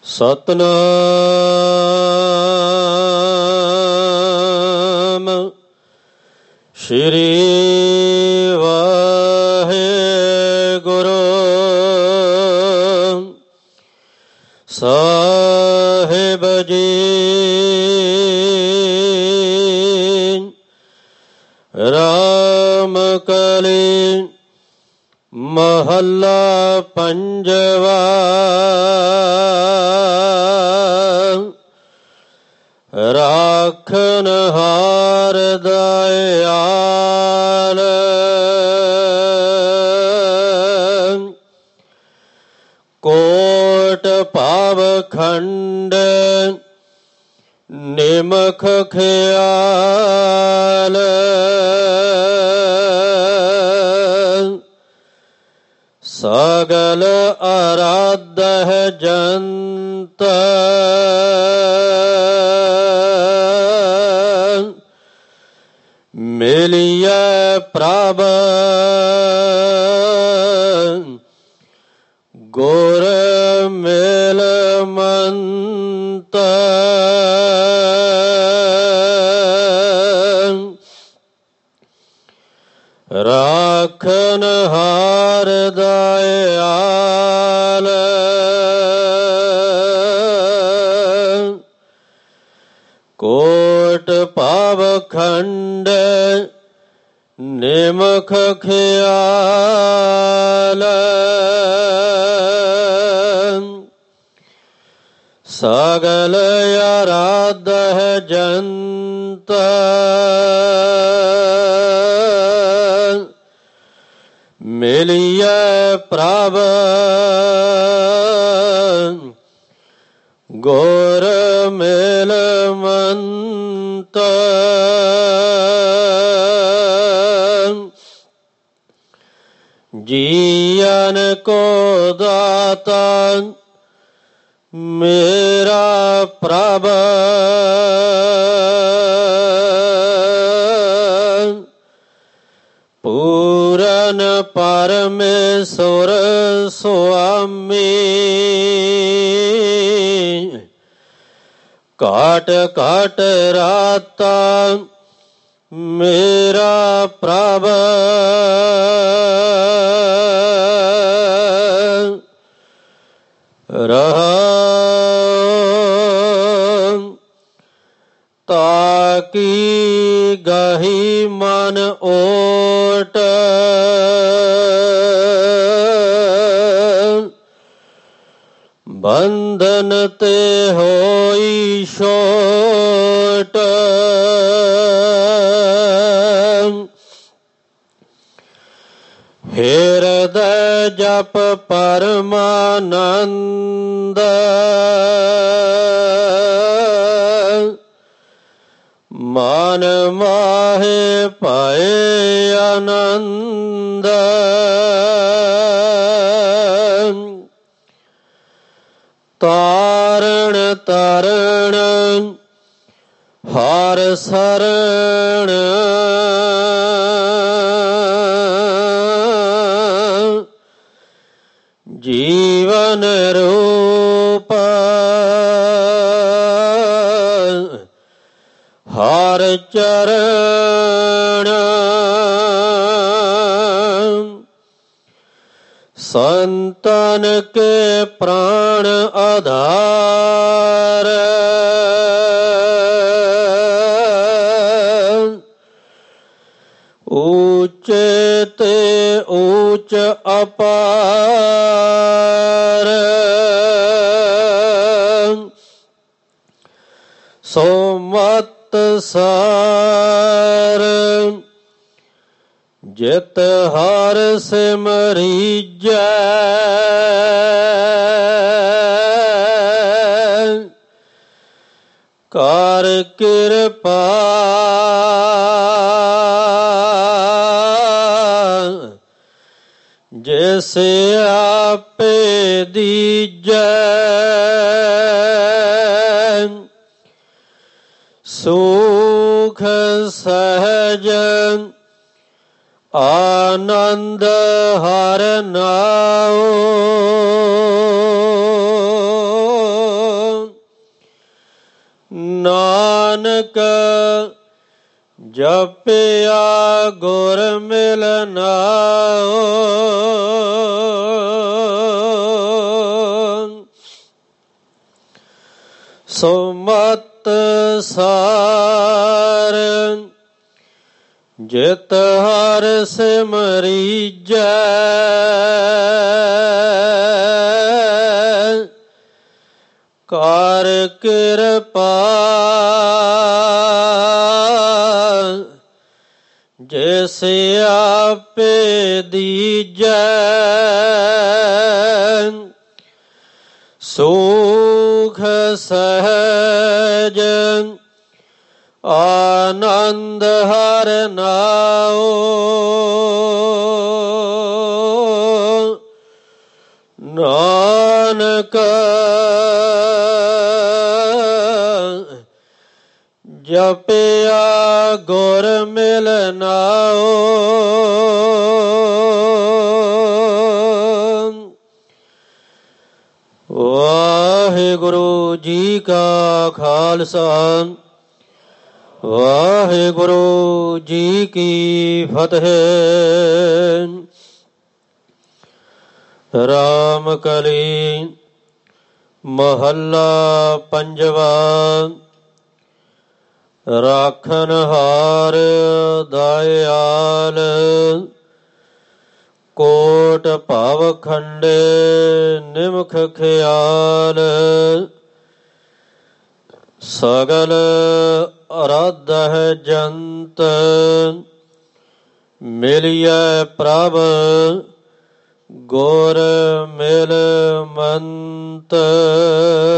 ਸਤਨਾਮ ਸ਼੍ਰੀ ਵਾਹਿਗੁਰੂ ਸਾਹਿਬ ਜੀ। ਰਾਮ ਕਲੀ ਮਹੱਲਾ ਪੰਜਵਾ। ਰਾਖਨ ਹਾਰ ਦਇਆਲ ਕੋਟ ਪਾਵਖੰਡ ਨਿਮਖ ਖਿਆਲ। ਸਗਲ ਅਰਾਧਹ ਜੰਤ ਮਿਲਿਐ ਪ੍ਰਭ ਗੁਰ ਮਿਲ ਮੰਤ। ਰਾਖਨ ਹਾਰ ਦਇਆਲ ਕੋਟ ਪਾਵਖੰਡ ਨਿਮਖ ਖਿਆਲ। ਸਗਲ ਅਰਾਧਹ ਜੰਤ ਮਿਲਿਐ ਪ੍ਰਭ ਗੁਰ ਮਿਲ ਮੰਤ। ਜੀਵਨ ਕੋ ਦਾਤਾ ਮੇਰਾ ਪ੍ਰਭ ਪੂਰਨ ਪਰਮੇਸ਼ਰ ਸੁਆਮੀ। ਘਾਟ ਘਾਟ ਰਾਤਾ ਮੇਰਾ ਪ੍ਰਭ ਰਹਾਉ। ਤਾਕੀ ਗਹੀ ਮਨ ਓਟ ਬੰਧਨ ਤੇ ਹੋਈ ਛੋਟ। ਹਿਰਦੈ ਜਪ ਪਰਮਾਨੰਦ ਮਨ ਮਾਹੇ ਭਏ ਆਨੰਦ। ਤਾਰਨ ਤਰਣ ਹਰਿ ਸਰਣ ਜੀਵਨ ਰੂਪ ਹਰਿ ਚਰਨ। ਸੰਤਨ ਕੇ ਪ੍ਰਾਣ ਆਧਾਰ ਊਚੇ ਤੇ ਊਚ ਅਪਾਰ। ਸੋ ਮਤ ਸਾਰ ਜਿਤ ਹਰਿ ਸਿਮਰੀਜੈ ਕਰ ਕਿਰਪਾ। ਜਿਸ ਆਪੇ ਦੀਜੈ ਸੁਖ ਸਹਿਜ ਆਨੰਦ ਹਰਿ ਨਾਉ। ਨਾਨਕ ਜਪਿਆ ਗੁਰ ਮਿਲਨਾਓ। ਸੁਮਤ ਸਾਰ ਜਿਤ ਹਰ ਸਿਮਰੀਜੈ। ਕਰ ਕਿਰਪਾ ਜਿਸ ਆਪੇ ਦੀਜੈ। ਸੁਖ ਸਹਿਜ ਆਨੰਦ ਹਰਿ ਨਾਉ। ਨਾਨਕ ਜਪਿਆ ਗੁਰ ਮਿਲਨਾਓ। ਵਾਹਿਗੁਰੂ ਜੀ ਕਾ ਖਾਲਸਾ ਵਾਹਿਗੁਰੂ ਜੀ ਕੀ ਫਤਿਹ। ਰਾਮ ਕਲੀ ਮਹੱਲਾ ਪੰਜਵਾ। ਰਾਖਨ ਹਾਰ ਦਇਆਲ ਕੋਟ ਭਵ ਖੰਡੇ ਨਿਮਖ ਖਿਆਲ। ਸਗਲ ਅਰਾਧਹਿ ਜੰਤ ਮਿਲਿਐ ਪ੍ਰਭ ਗੁਰ ਮਿਲ ਮੰਤ।